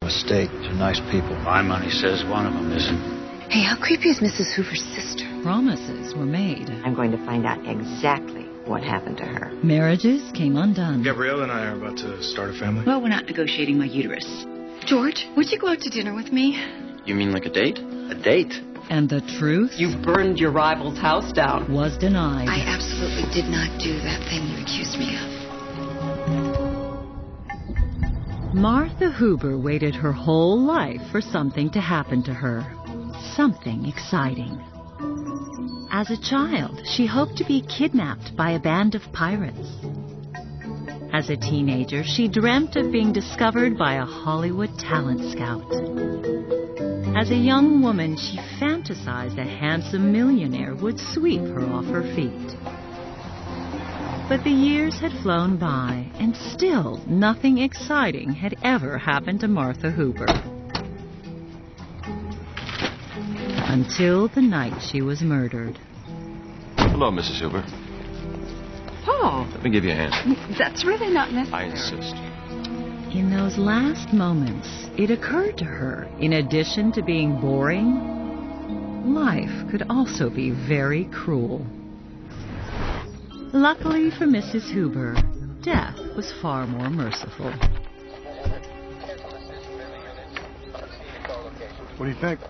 mistake. They're nice people. My money says one of them isn't. Hey, how creepy is Mrs. Hoover's sister? Promises were made. I'm going to find out exactly what happened to her. Marriages came undone. Gabrielle and I are about to start a family. Well, we're not negotiating my uterus. George, would you go out to dinner with me? You mean like a date? A date? And the truth? You burned your rival's house down. Was denied. I absolutely did not do that thing you accused me of. Martha Hoover waited her whole life for something to happen to her. Something exciting. As a child, she hoped to be kidnapped by a band of pirates. As a teenager, she dreamt of being discovered by a Hollywood talent scout. As a young woman, she fantasized a handsome millionaire would sweep her off her feet. But the years had flown by, and still nothing exciting had ever happened to Martha Hoover. Until the night she was murdered. Hello, Mrs. Hoover. Oh, Let me give you a hand. that's really not necessary. I insist. In those last moments, it occurred to her, in addition to being boring, life could also be very cruel. Luckily for Mrs. Hoover, death was far more merciful. What do you think?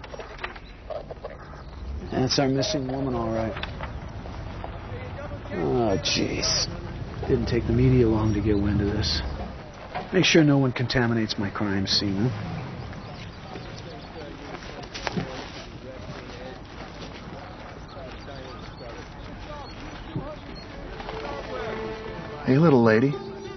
That's our missing woman, all right. Oh, jeez. Didn't take the media long to get wind of this. Make sure no one contaminates my crime scene, huh? Hey, little lady.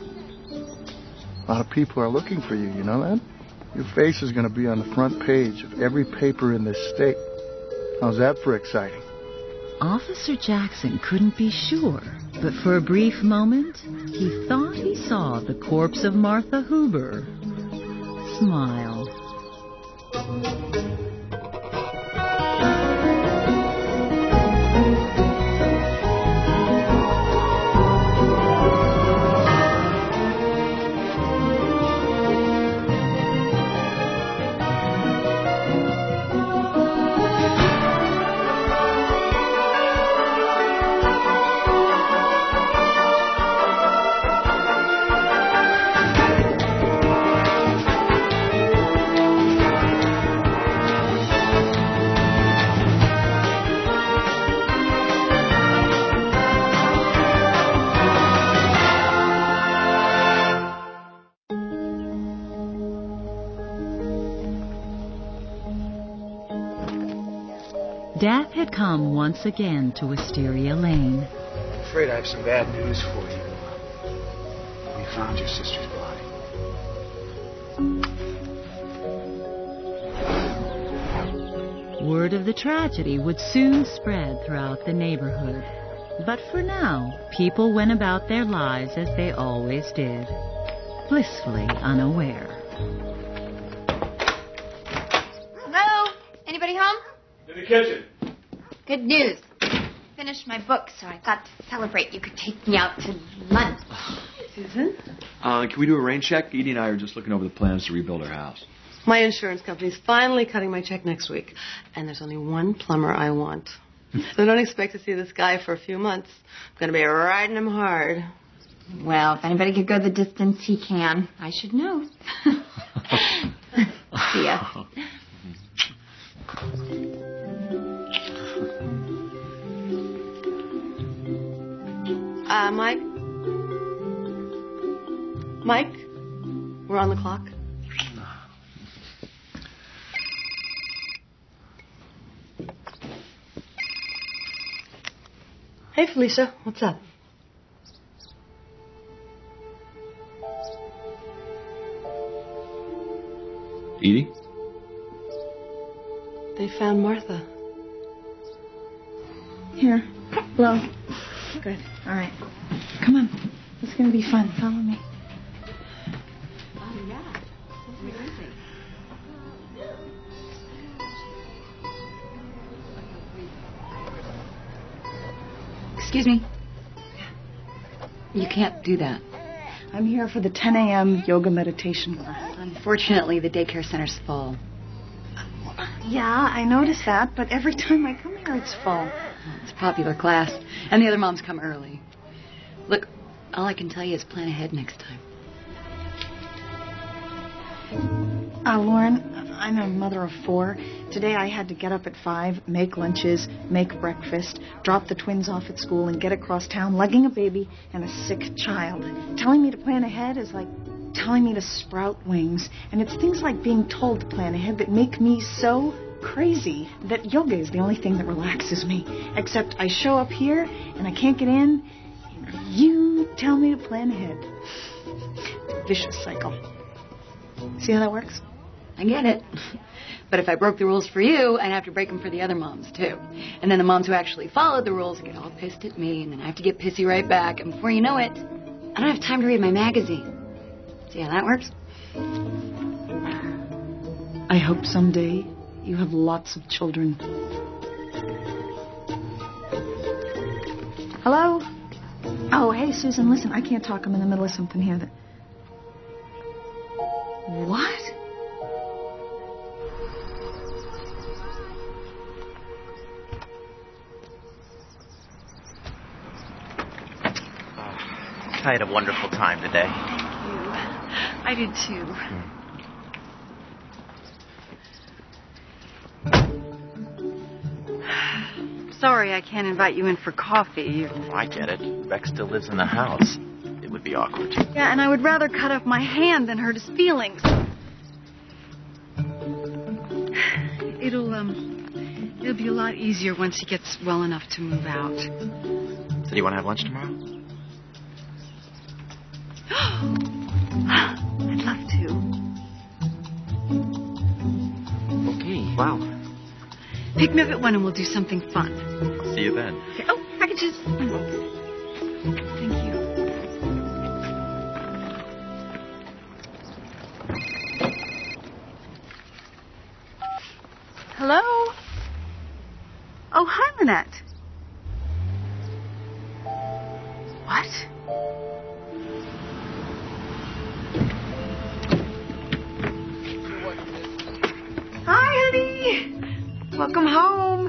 A lot of people are looking for you, you know that? Your face is going to be on the front page of every paper in this state. How's that for exciting? Officer Jackson couldn't be sure, but for a brief moment, he thought he saw the corpse of Martha Hoover smile. Death had come once again to Wisteria Lane. I'm afraid I have some bad news for you. We found your sister's body. Word of the tragedy would soon spread throughout the neighborhood. But for now, people went about their lives as they always did, blissfully unaware. Hello? Anybody home? In the kitchen. Good news. Finished my book, so I thought to celebrate you could take me out to lunch. Susan? Can we do a rain check? Edie and I are just looking over the plans to rebuild our house. My insurance company's finally cutting my check next week. And there's only one plumber I want. So don't expect to see this guy for a few months. I'm going to be riding him hard. Well, if anybody could go the distance, he can. I should know. See ya. Mike? Mike? We're on the clock. Hey, Felicia. What's up? Edie? They found Martha. Here. Blow. Good. All right. Come on. It's going to be fun. Follow me. Excuse me. You can't do that. I'm here for the 10 a.m. yoga meditation class. Unfortunately, the daycare center's full. Yeah, I noticed that, but every time I come here, it's full. It's a popular class, and the other moms come early. Look, all I can tell you is plan ahead next time. Lauren, I'm a mother of 4. Today I had to get up at 5, make lunches, make breakfast, drop the twins off at school, and get across town lugging a baby and a sick child. Telling me to plan ahead is like telling me to sprout wings. And it's things like being told to plan ahead that make me so crazy that yoga is the only thing that relaxes me. Except I show up here and I can't get in. You tell me to plan ahead. Vicious cycle. See how that works? I get it. But if I broke the rules for you, I'd have to break them for the other moms, too. And then the moms who actually followed the rules get all pissed at me, and then I have to get pissy right back. And before you know it, I don't have time to read my magazine. See how that works? I hope someday you have lots of children. Hello? Oh, hey, Susan, listen, I can't talk. I'm in the middle of something here that... What? I had a wonderful time today. Thank you. I did too. Sorry I can't invite you in for coffee. Oh, I get it. Rex still lives in the house. It would be awkward. Yeah, and I would rather cut off my hand than hurt his feelings. It'll be a lot easier once he gets well enough to move out. So do you want to have lunch tomorrow? I'd love to. Okay, wow. Pick me up at 1 and we'll do something fun. I'll see you then. Okay. Oh, packages. Thank you. Hello? Oh, hi, Lynette. What? Hi, honey. Welcome home.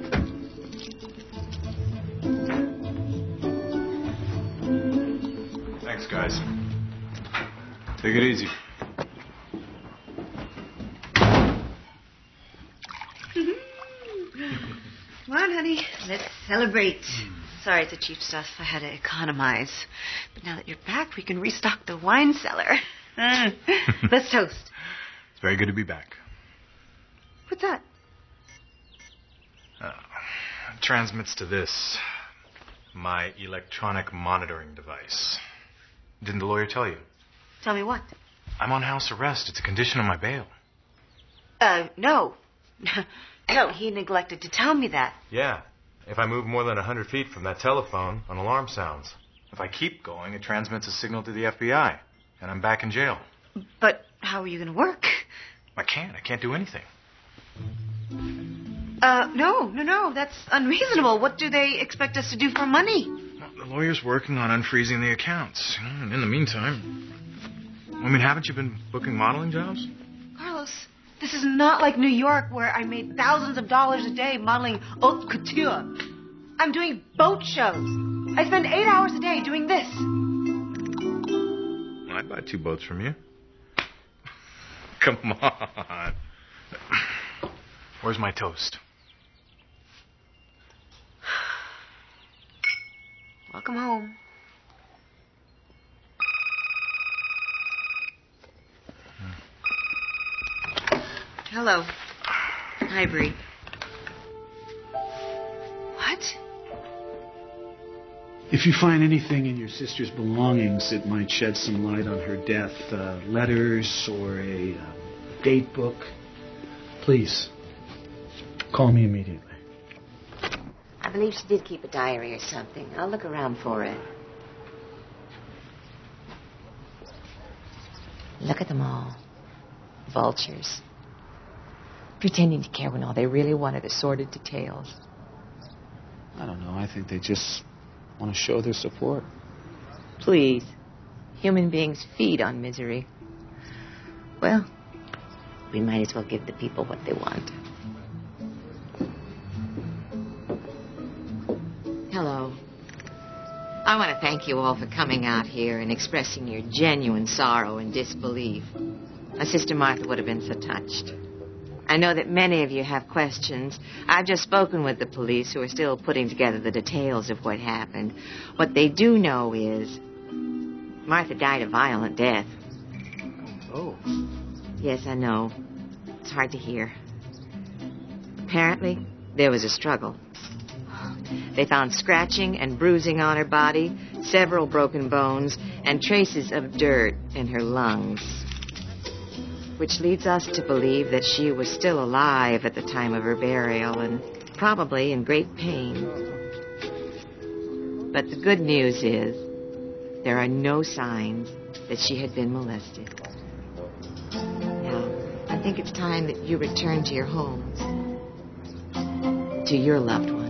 Thanks, guys. Take it easy. Come on, honey. Let's celebrate. Sorry, it's a cheap stuff. I had to economize. But now that you're back, we can restock the wine cellar. Let's toast. It's very good to be back. What's that? It transmits to this. My electronic monitoring device. Didn't the lawyer tell you? Tell me what? I'm on house arrest. It's a condition of my bail. No. No, he neglected to tell me that. Yeah. If I move more than 100 feet from that telephone, an alarm sounds. If I keep going, it transmits a signal to the FBI. And I'm back in jail. But how are you going to work? I can't do anything. No. That's unreasonable. What do they expect us to do for money? Well, the lawyer's working on unfreezing the accounts. And in the meantime... haven't you been booking modeling jobs? Carlos, this is not like New York where I made thousands of dollars a day modeling haute couture. I'm doing boat shows. I spend 8 hours a day doing this. I'd buy 2 boats from you. Come on. Where's my toast? Welcome home. Hello. Hi, Bree. What? If you find anything in your sister's belongings that might shed some light on her death, letters or a date book, please call me immediately. I believe she did keep a diary or something. I'll look around for it. Look at them all. Vultures. Pretending to care when all they really wanted are sordid details. I don't know. I think they just want to show their support. Please. Human beings feed on misery. Well, we might as well give the people what they want. Hello. I want to thank you all for coming out here and expressing your genuine sorrow and disbelief. My sister Martha would have been so touched. I know that many of you have questions. I've just spoken with the police who are still putting together the details of what happened. What they do know is Martha died a violent death. Oh. Yes, I know. It's hard to hear. Apparently, there was a struggle. They found scratching and bruising on her body, several broken bones, and traces of dirt in her lungs. Which leads us to believe that she was still alive at the time of her burial and probably in great pain. But the good news is there are no signs that she had been molested. Now, I think it's time that you return to your homes, to your loved ones.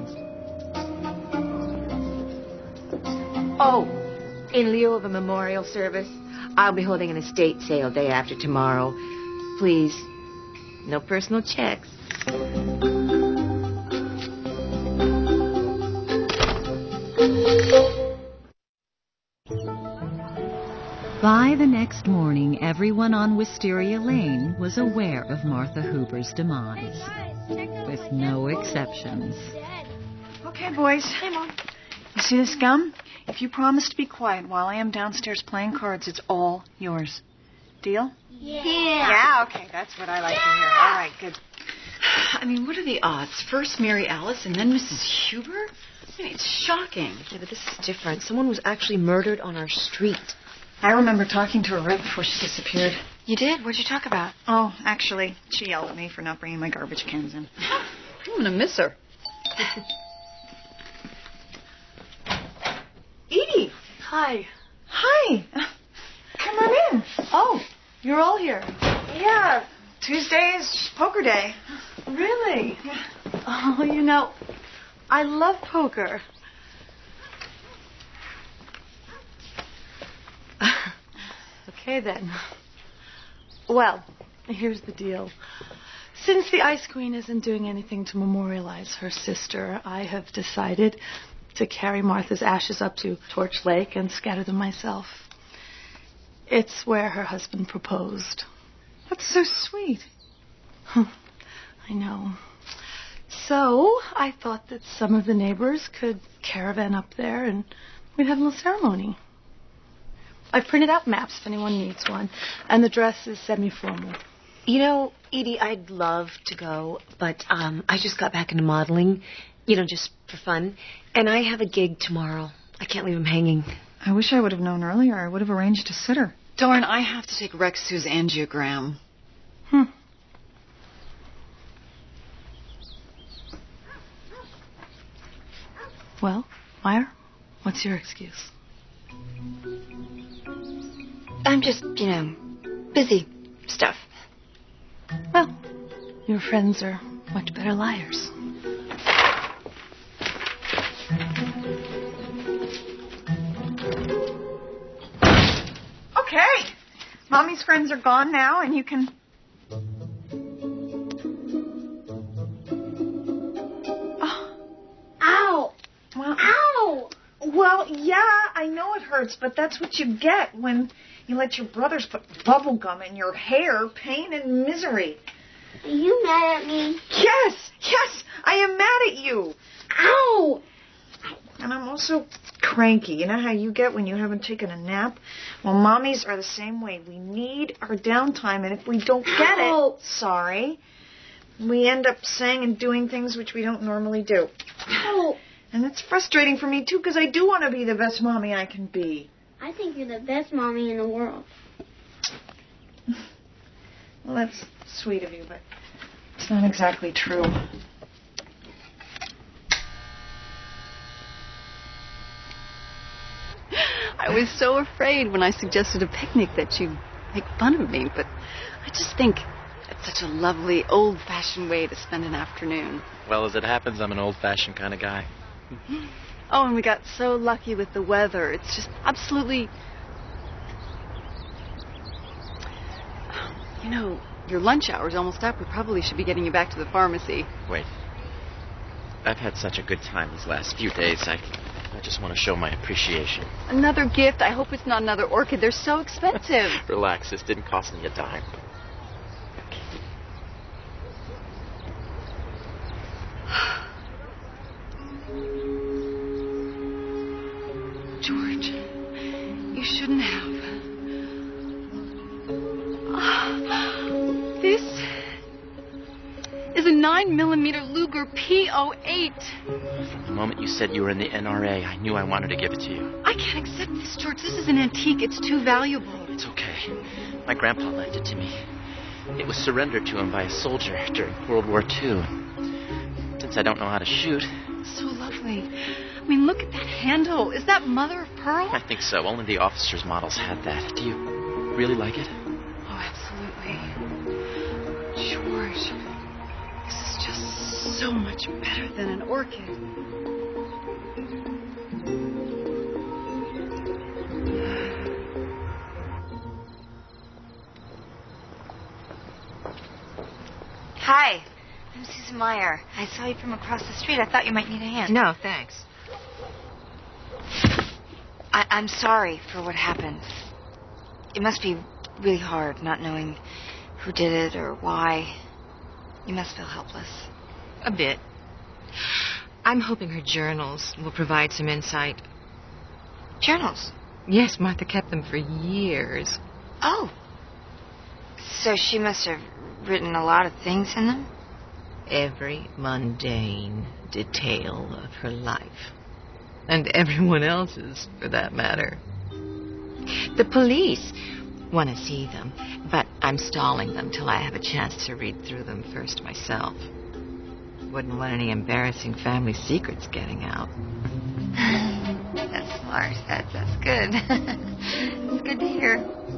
Oh, in lieu of a memorial service, I'll be holding an estate sale day after tomorrow. Please, no personal checks. By the next morning, everyone on Wisteria Lane was aware of Martha Hoover's demise, with no exceptions. Okay, boys. Hey, Mom. You see this gum? If you promise to be quiet while I am downstairs playing cards, it's all yours. Deal? Yeah, okay, that's what I like to hear. All right, good. I mean, what are the odds? First Mary Alice and then Mrs. Huber? I mean, it's shocking. Yeah, but this is different. Someone was actually murdered on our street. I remember talking to her right before she disappeared. You did? What'd you talk about? Oh, actually, she yelled at me for not bringing my garbage cans in. I'm going to miss her. Edie! Hi. Hi! Come on in. Oh, you're all here. Yeah, Tuesday is poker day. Really? Yeah. Oh, you know, I love poker. Okay, then. Well, here's the deal. Since the Ice Queen isn't doing anything to memorialize her sister, I have decided to carry Martha's ashes up to Torch Lake and scatter them myself. It's where her husband proposed. That's so sweet. I know. So, I thought that some of the neighbors could caravan up there and we'd have a little ceremony. I've printed out maps if anyone needs one, and the dress is semi-formal. You know, Edie, I'd love to go, but I just got back into modeling, just for fun, and I have a gig tomorrow. I can't leave him hanging. I wish I would have known earlier. I would have arranged a sitter. Darn, I have to take Rex Sue's angiogram. Well, Meyer, what's your excuse? I'm just, busy stuff. Well, your friends are much better liars. Okay. Mommy's friends are gone now, and you can... Oh. Ow! Well, ow! Well, yeah, I know it hurts, but that's what you get when you let your brothers put bubble gum in your hair. Pain and misery. Are you mad at me? Yes, I am mad at you. Ow! And I'm also cranky. You know how you get when you haven't taken a nap? Well, mommies are the same way. We need our downtime, and if we don't get it, sorry, we end up saying and doing things which we don't normally do. Ow! And it's frustrating for me, too, because I do want to be the best mommy I can be. I think you're the best mommy in the world. Well, that's sweet of you, but it's not exactly true. I was so afraid when I suggested a picnic that you'd make fun of me, but I just think it's such a lovely, old-fashioned way to spend an afternoon. Well, as it happens, I'm an old-fashioned kind of guy. Oh, and we got so lucky with the weather. It's just absolutely... You know, your lunch hour's almost up. We probably should be getting you back to the pharmacy. Wait. I've had such a good time these last few days. I just want to show my appreciation. Another gift? I hope it's not another orchid. They're so expensive. Relax. This didn't cost me a dime. George, you shouldn't have. This is a 9mm Luger P08. From the moment you said you were in the NRA, I knew I wanted to give it to you. I can't accept this, George. This is an antique. It's too valuable. It's okay. My grandpa left it to me. It was surrendered to him by a soldier during World War II. Since I don't know how to shoot... So lovely. I mean, look at that handle. Is that mother of pearl? I think so. Only the officers' models had that. Do you really like it? Oh, absolutely. George, this is just so much better than an orchid. Hi, I'm Susan Meyer. I saw you from across the street. I thought you might need a hand. No, thanks. I'm sorry for what happened. It must be really hard not knowing who did it or why. You must feel helpless. A bit. I'm hoping her journals will provide some insight. Journals? Yes, Martha kept them for years. Oh. So she must have written a lot of things in them? Every mundane detail of her life. And everyone else's, for that matter. The police want to see them, but I'm stalling them till I have a chance to read through them first myself. Wouldn't want any embarrassing family secrets getting out. That's smart. That's good. It's good to hear.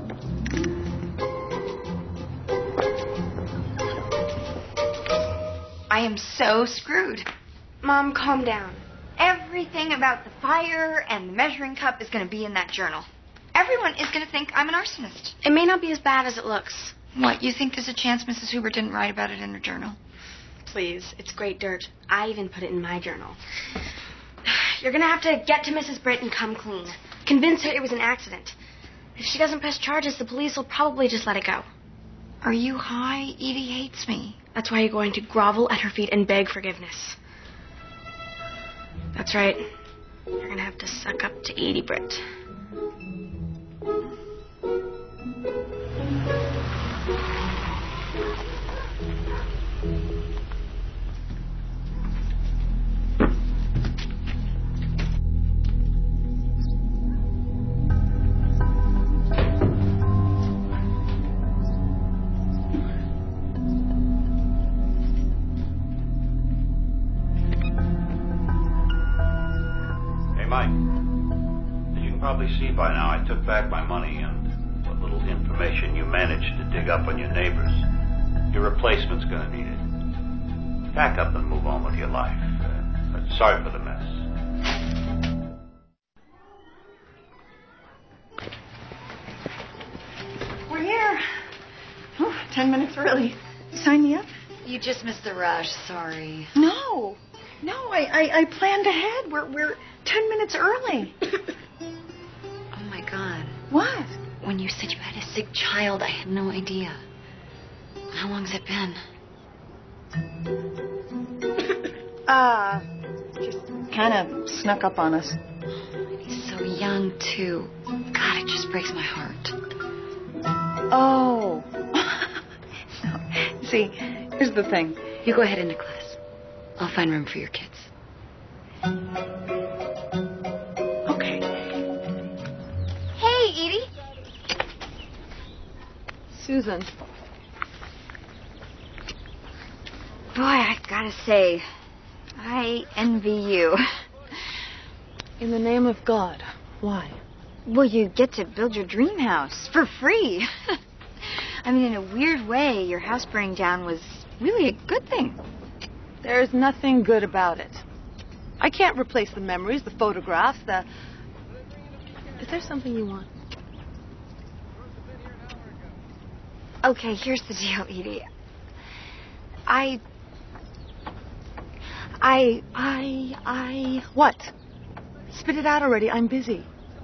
I am so screwed. Mom, calm down. Everything about the fire and the measuring cup is going to be in that journal. Everyone is going to think I'm an arsonist. It may not be as bad as it looks. What, you think there's a chance Mrs. Huber didn't write about it in her journal? Please, it's great dirt. I even put it in my journal. You're going to have to get to Mrs. Britt and come clean. Convince her it was an accident. If she doesn't press charges, the police will probably just let it go. Are you high? Edie hates me. That's why you're going to grovel at her feet and beg forgiveness. That's right. You're going to have to suck up to Edie Britt. See by now, I took back my money and what little information you managed to dig up on your neighbors. Your replacement's going to need it. Pack up and move on with your life. Sorry for the mess. We're here. 10 minutes early. Sign me up? You just missed the rush. Sorry. No, I planned ahead. We're 10 minutes early. Oh, my God. What? When you said you had a sick child, I had no idea. How long has it been? Just kind of snuck up on us. He's so young, too. God, it just breaks my heart. Oh. No. See, here's the thing. You go ahead into class. I'll find room for your kids. Okay. Hey, Edie. Susan. Boy, I gotta say, I envy you. In the name of God, why? Well, you get to build your dream house for free. I mean, in a weird way, your house burning down was really a good thing. There's nothing good about it. I can't replace the memories, the photographs, Is there something you want? Okay, here's the deal, Edie. What? Spit it out already. I'm busy.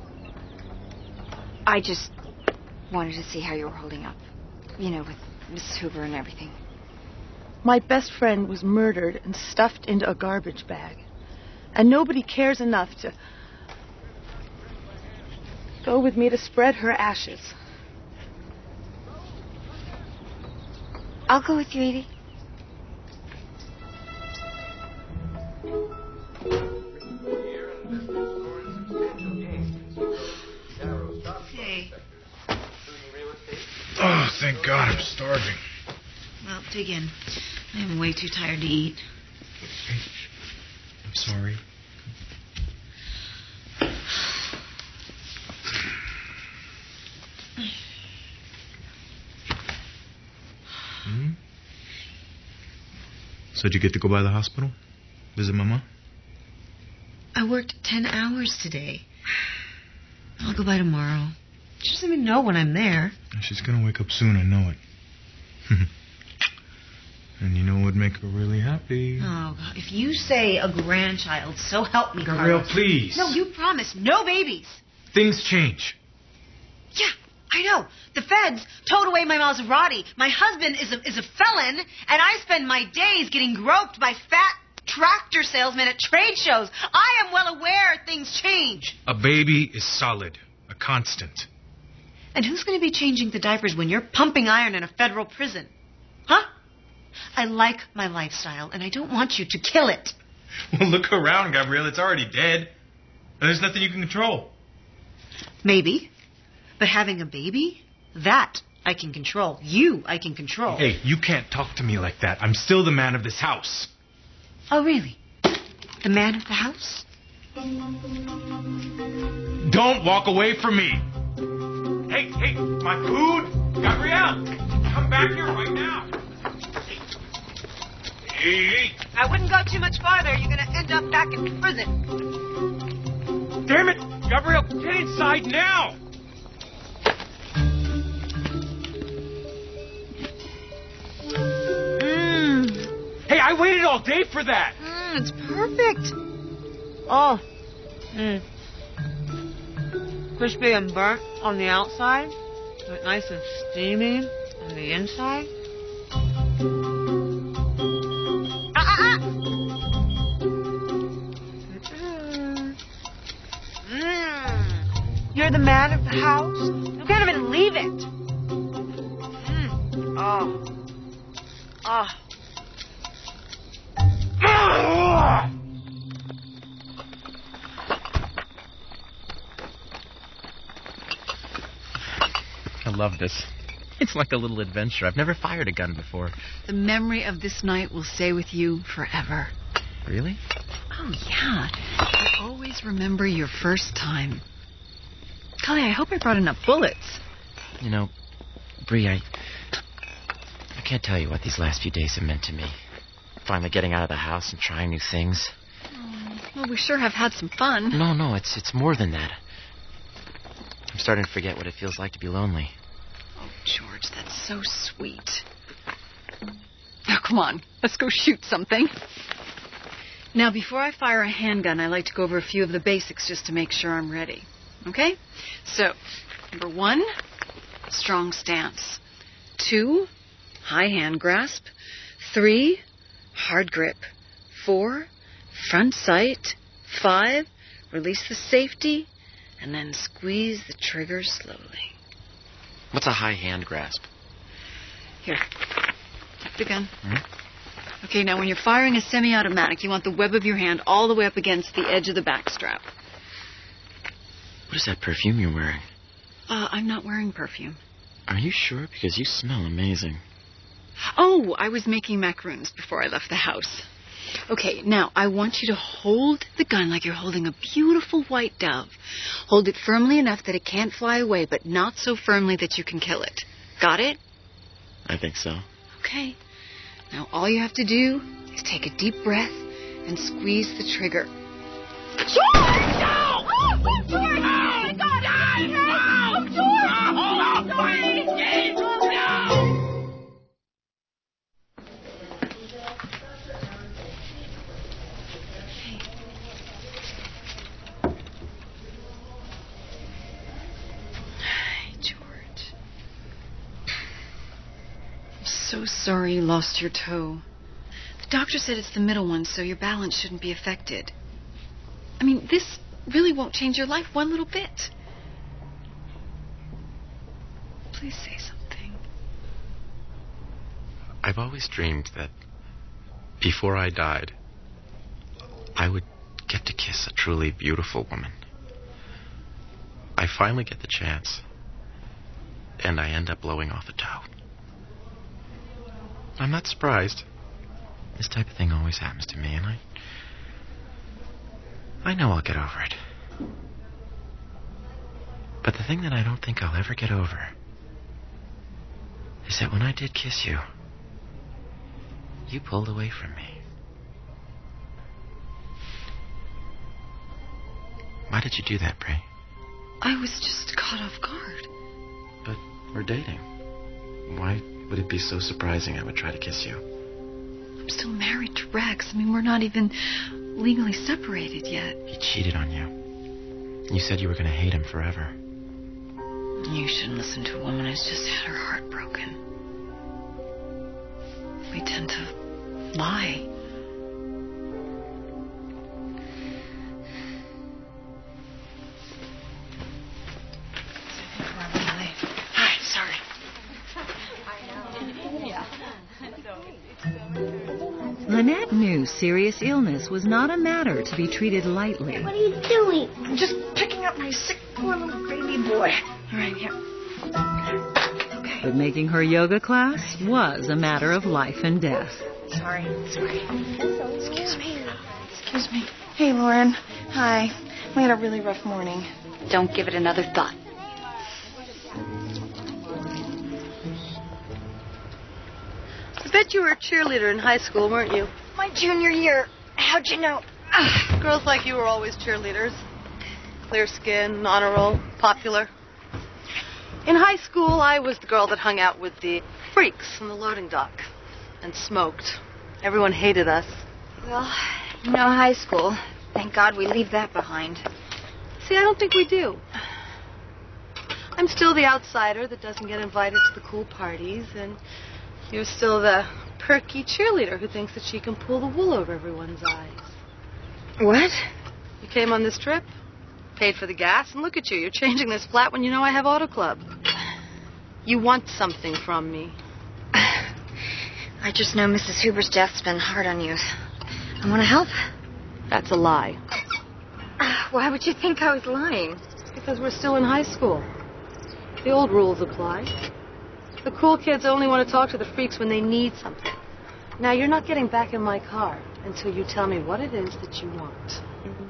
I just wanted to see how you were holding up. You know, with Mrs. Hoover and everything. My best friend was murdered and stuffed into a garbage bag. And nobody cares enough to go with me to spread her ashes. I'll go with you, Edie. Hey. Oh, thank God, I'm starving. Well, dig in. I am way too tired to eat. I'm sorry. So did you get to go by the hospital? Visit Mama? I worked 10 hours today. I'll go by tomorrow. She doesn't even know when I'm there. She's gonna wake up soon, I know it. And you know what would make her really happy? Oh, God. If you say a grandchild, so help me, Gabrielle, Carlos. please. No, you promised. No babies. Things change. Yeah, I know. The feds towed away my Maserati. My husband is a felon, and I spend my days getting groped by fat tractor salesmen at trade shows. I am well aware things change. A baby is solid. A constant. And who's going to be changing the diapers when you're pumping iron in a federal prison? Huh? I like my lifestyle, and I don't want you to kill it. Well, look around, Gabrielle. It's already dead. There's nothing you can control. Maybe. But having a baby? That I can control. You I can control. Hey, you can't talk to me like that. I'm still the man of this house. Oh, really? The man of the house? Don't walk away from me. Hey, my food? Gabrielle, come back here right now. Hey. I wouldn't go too much farther. You're going to end up back in prison. Damn it! Gabrielle, get inside now! Hey, I waited all day for that! It's perfect. Oh. Crispy and burnt on the outside, but nice and steamy on the inside. You're the man of the house? You can't even leave it. Oh. I love this. It's like a little adventure. I've never fired a gun before. The memory of this night will stay with you forever. Really? Oh, yeah. You'll always remember your first time. Golly, I hope I brought enough bullets. You know, Bree, I can't tell you what these last few days have meant to me. Finally getting out of the house and trying new things. Oh, well, we sure have had some fun. No, it's more than that. I'm starting to forget what it feels like to be lonely. Oh, George, that's so sweet. Now, come on. Let's go shoot something. Now, before I fire a handgun, I like to go over a few of the basics just to make sure I'm ready. Okay? So, number 1, strong stance. 2, high hand grasp. 3, hard grip. 4, front sight. 5, release the safety. And then squeeze the trigger slowly. What's a high hand grasp? Here. Take the gun. Okay, now when you're firing a semi-automatic, you want the web of your hand all the way up against the edge of the backstrap. What is that perfume you're wearing? I'm not wearing perfume. Are you sure? Because you smell amazing. Oh, I was making macaroons before I left the house. Okay, now I want you to hold the gun like you're holding a beautiful white dove. Hold it firmly enough that it can't fly away, but not so firmly that you can kill it. Got it? I think so. Okay. Now all you have to do is take a deep breath and squeeze the trigger. George! No! Oh, George! Oh, my God! Oh, George! Oh, please! No! so sorry you lost your toe. The doctor said it's the middle one, so your balance shouldn't be affected. I mean, this really won't change your life one little bit. Please say something. I've always dreamed that before I died, I would get to kiss a truly beautiful woman. I finally get the chance, and I end up blowing off a toe. I'm not surprised. This type of thing always happens to me, and I know I'll get over it. But the thing that I don't think I'll ever get over is that when I did kiss you, you pulled away from me. Why did you do that, Bray? I was just caught off guard. But we're dating. Why would it be so surprising I would try to kiss you? I'm still married to Rex. I mean, we're not even legally separated yet. He cheated on you. You said you were going to hate him forever. You shouldn't listen to a woman who's just had her heart broken. We tend to lie. Hi, sorry. Lynette knew serious illness was not a matter to be treated lightly. What are you doing? I'm just picking up my sick poor little baby boy. All right, here. But making her yoga class was a matter of life and death. Sorry. Excuse me. Hey, Lauren. Hi. We had a really rough morning. Don't give it another thought. I bet you were a cheerleader in high school, weren't you? My junior year. How'd you know? Girls like you were always cheerleaders. Clear skin, honor roll, popular. In high school, I was the girl that hung out with the freaks in the loading dock and smoked. Everyone hated us. Well, high school. Thank God we leave that behind. See, I don't think we do. I'm still the outsider that doesn't get invited to the cool parties, and you're still the perky cheerleader who thinks that she can pull the wool over everyone's eyes. What? You came on this trip, paid for the gas, and look at you. You're changing this flat when you know I have Auto Club. You want something from me. I just know Mrs. Huber's death's been hard on you. I want to help. That's a lie. Why would you think I was lying? Because we're still in high school. The old rules apply. The cool kids only want to talk to the freaks when they need something. Now, you're not getting back in my car until you tell me what it is that you want.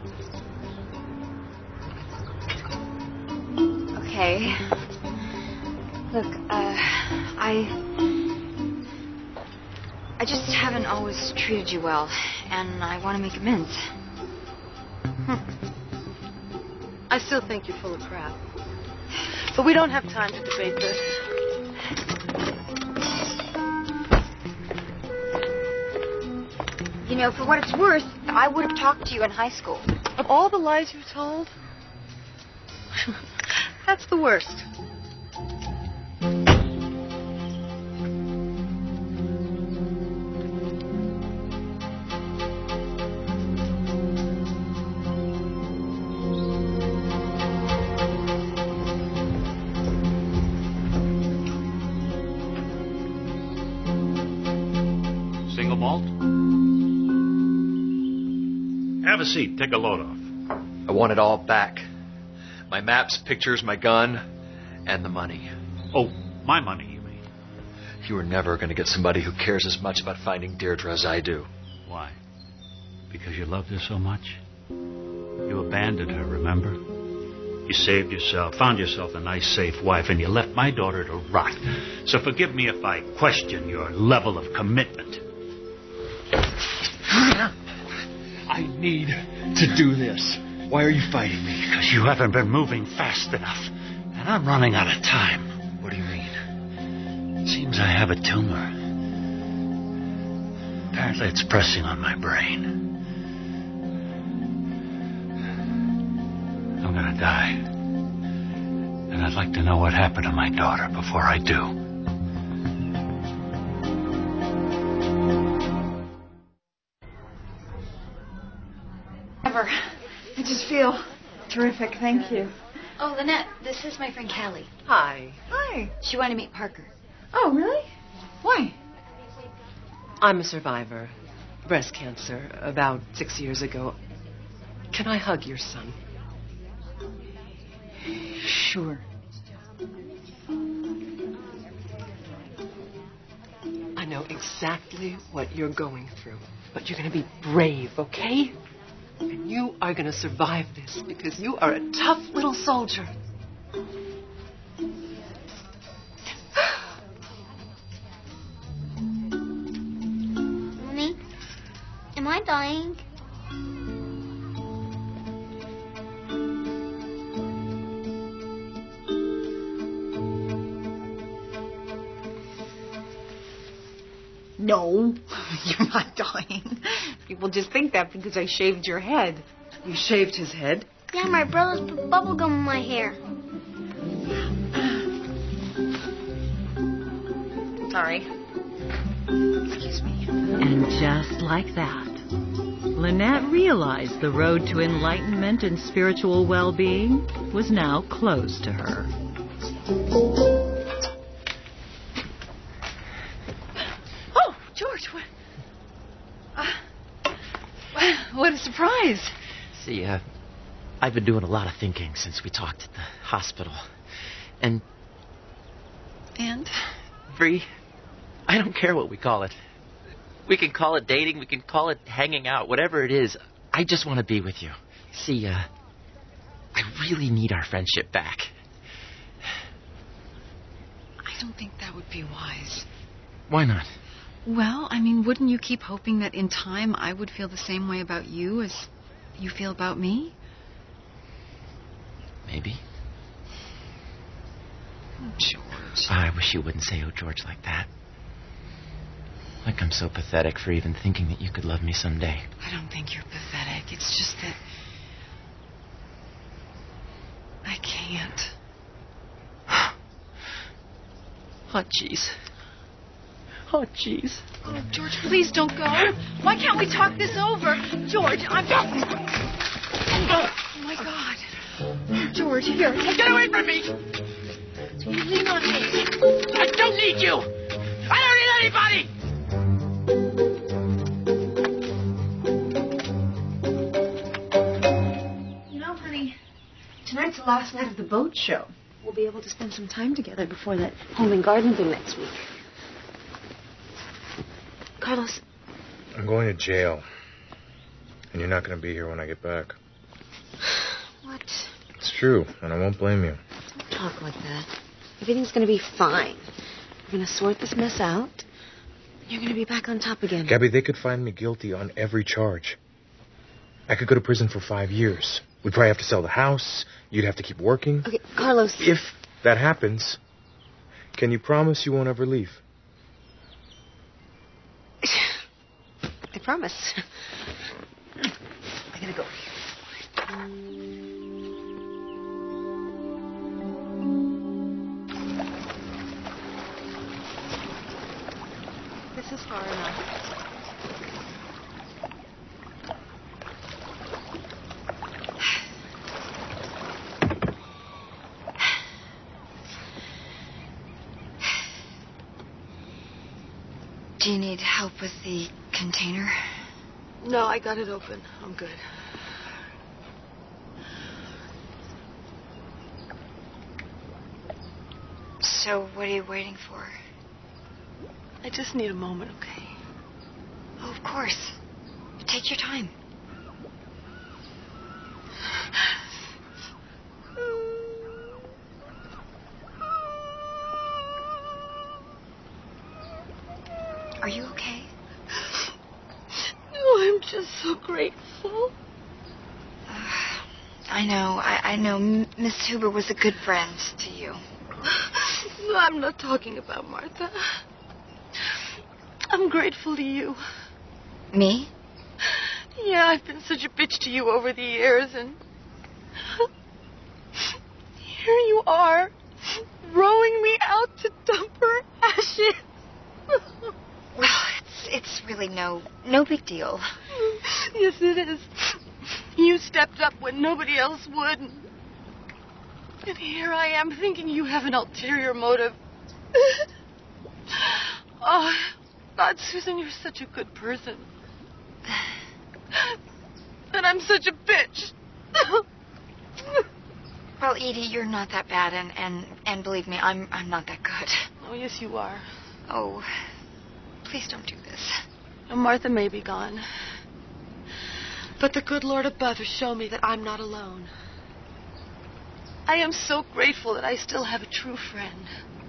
Okay. Look, I just haven't always treated you well, and I want to make amends. I still think you're full of crap. But we don't have time to debate this. You know, for what it's worth, I would have talked to you in high school. Of all the lies you've told, that's the worst. Single malt? Have a seat. Take a load off. I want it all back. My maps, pictures, my gun, and the money. Oh, my money, you mean? You were never going to get somebody who cares as much about finding Deirdre as I do. Why? Because you loved her so much? You abandoned her, remember? You saved yourself, found yourself a nice, safe wife, and you left my daughter to rot. So forgive me if I question your level of commitment. I need to do this. Why are you fighting me? Because you haven't been moving fast enough. And I'm running out of time. What do you mean? Seems I have a tumor. Apparently it's pressing on my brain. I'm gonna die. And I'd like to know what happened to my daughter before I do. feel terrific. Thank you. Oh, Lynette, this is my friend Callie. Hi. Hi. She wanted to meet Parker. Oh, really? Why? I'm a survivor. Breast cancer, about 6 years ago. Can I hug your son? Sure. I know exactly what you're going through, but you're going to be brave, okay? And you are going to survive this because you are a tough little soldier. Mommy, am I dying? No, you're not dying. People just think that because I shaved your head. You shaved his head? Yeah, my brothers put bubble gum in my hair. Sorry. Excuse me. And just like that, Lynette realized the road to enlightenment and spiritual well-being was now closed to her. Oh, George, what a surprise. See, I've been doing a lot of thinking since we talked at the hospital. And, Bree, I don't care what we call it. We can call it dating, we can call it hanging out, whatever it is. I just want to be with you. See, I really need our friendship back. I don't think that would be wise. Why not? Well, I mean, wouldn't you keep hoping that in time I would feel the same way about you as you feel about me? Maybe. Oh, George. I wish you wouldn't say, oh, George, like that. Like I'm so pathetic for even thinking that you could love me someday. I don't think you're pathetic. It's just that I can't. Oh, jeez. Oh, jeez. Oh, George, please don't go. Why can't we talk this over? George, I'm... Oh, my God. George, here. Get away from me! Lean on me. I don't need you! I don't need anybody! You know, honey, tonight's the last night of the boat show. We'll be able to spend some time together before that home and garden thing next week. Carlos. I'm going to jail. And you're not going to be here when I get back. What? It's true, and I won't blame you. Don't talk like that. Everything's going to be fine. We're going to sort this mess out. You're going to be back on top again. Gabby, they could find me guilty on every charge. I could go to prison for 5 years. We'd probably have to sell the house. You'd have to keep working. Okay, Carlos. If that happens, can you promise you won't ever leave? I promise. I gotta go. This is far enough. Do you need help with the container? No, I got it open. I'm good. So, what are you waiting for? I just need a moment, okay? Oh, of course. Take your time. Are you okay? No, I'm just so grateful. I know. I know. Miss Huber was a good friend to you. No, I'm not talking about Martha. I'm grateful to you. Me? Yeah, I've been such a bitch to you over the years, and here you are, rowing me out to dump her ashes. Well, it's really no big deal. Yes, it is. You stepped up when nobody else would. And here I am thinking you have an ulterior motive. Oh, God, Susan, you're such a good person. And I'm such a bitch. Well, Edie, you're not that bad, and believe me, I'm not that good. Oh, yes, you are. Oh, please don't do this. Now, Martha may be gone, but the good Lord above has shown me that I'm not alone. I am so grateful that I still have a true friend.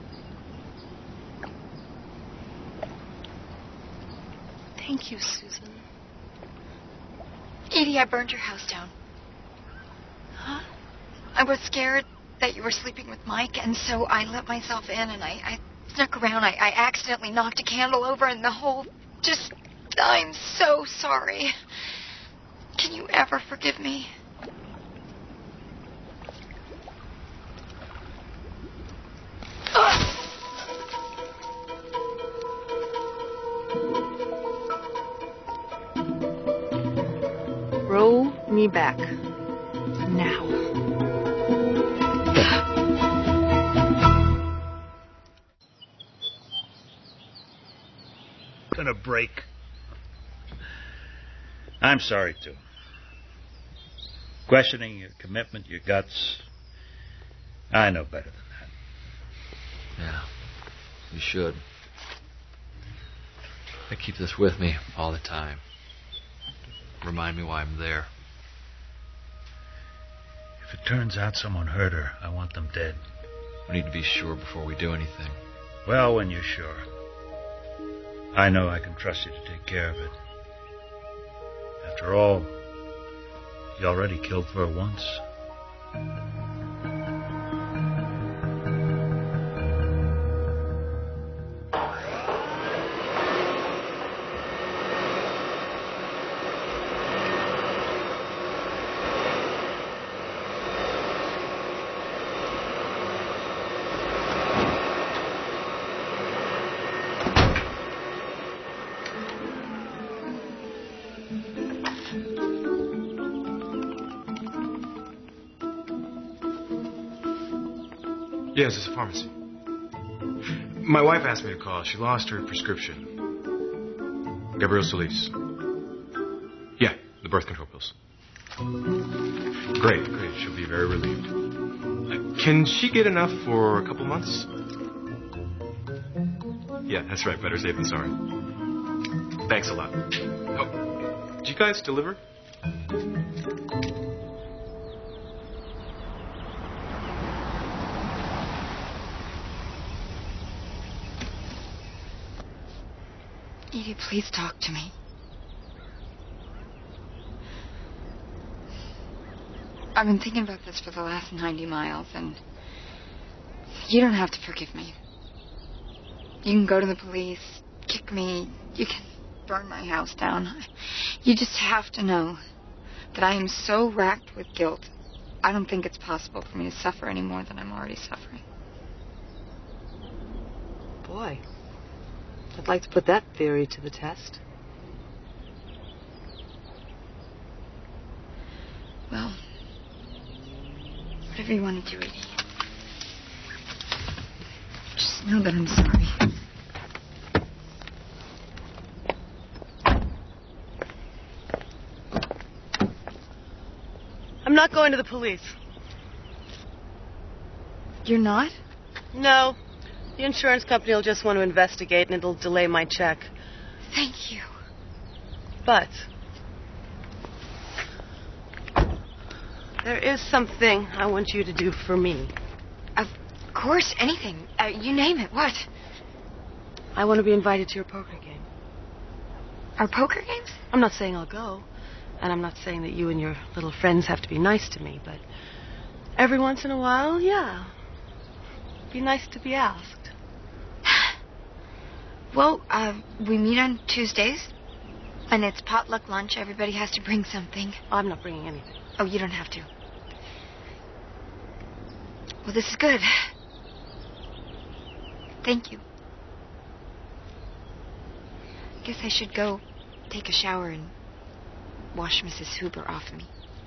Thank you, Susan. Edie, I burned your house down. Huh? I was scared that you were sleeping with Mike, and so I let myself in, and I snuck around. I accidentally knocked a candle over, and the whole... just... I'm so sorry. Can you ever forgive me? Roll me back. Now. Gonna break. I'm sorry, too. Questioning your commitment, your guts. I know better than that. Yeah, you should. I keep this with me all the time. Remind me why I'm there. If it turns out someone hurt her, I want them dead. We need to be sure before we do anything. Well, when you're sure. I know I can trust you to take care of it. After all, you already killed for her once. Yes, it's a pharmacy. My wife asked me to call. She lost her prescription. Gabrielle Solis. Yeah, the birth control pills. Great. She'll be very relieved. Can she get enough for a couple months? Yeah, that's right. Better safe than sorry. Thanks a lot. Oh, do you guys deliver? Edie, please talk to me. I've been thinking about this for the last 90 miles, and you don't have to forgive me. You can go to the police, kick me, you can burn my house down. You just have to know that I am so racked with guilt, I don't think it's possible for me to suffer any more than I'm already suffering. Boy, I'd like to put that theory to the test. Well, whatever you want to do, Edie. Just know that I'm sorry. I'm not going to the police. You're not? No. The insurance company will just want to investigate, and it'll delay my check. Thank you. But there is something I want you to do for me. Of course, anything. You name it. What? I want to be invited to your poker game. Our poker games? I'm not saying I'll go, and I'm not saying that you and your little friends have to be nice to me, but every once in a while, yeah. It'd be nice to be asked. Well, we meet on Tuesdays, and it's potluck lunch. Everybody has to bring something. I'm not bringing anything. Oh, you don't have to. Well, this is good. Thank you. I guess I should go take a shower and wash Mrs. Huber off me.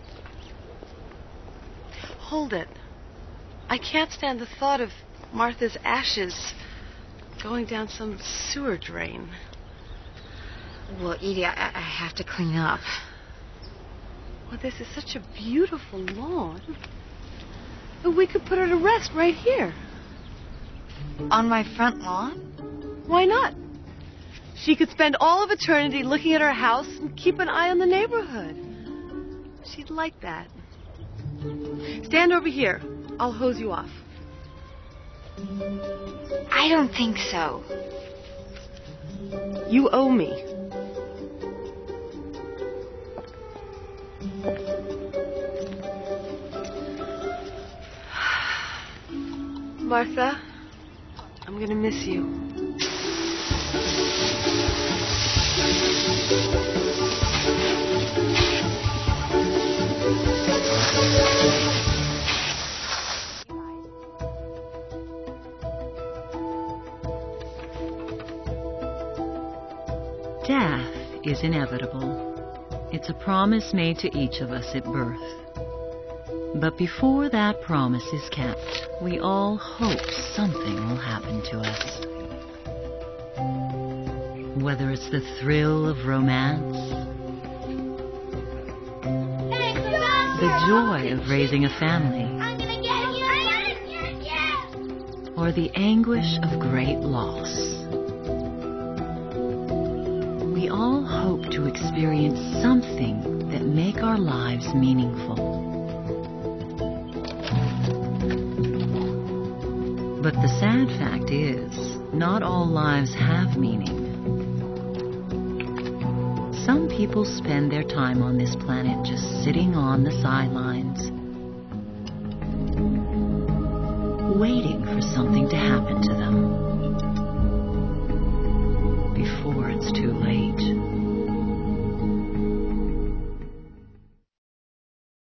Hold it. I can't stand the thought of Martha's ashes going down some sewer drain. Well, Edie, I have to clean up. Well, this is such a beautiful lawn. We could put her to rest right here. On my front lawn? Why not? She could spend all of eternity looking at her house and keep an eye on the neighborhood. She'd like that. Stand over here. I'll hose you off. I don't think so. You owe me. Martha, I'm gonna miss you. Death is inevitable. It's a promise made to each of us at birth. But before that promise is kept, we all hope something will happen to us. Whether it's the thrill of romance, the joy of raising a family, or the anguish of great loss. We all hope to experience something that make our lives meaningful. But the sad fact is, not all lives have meaning. Some people spend their time on this planet just sitting on the sidelines, waiting for something to happen to them.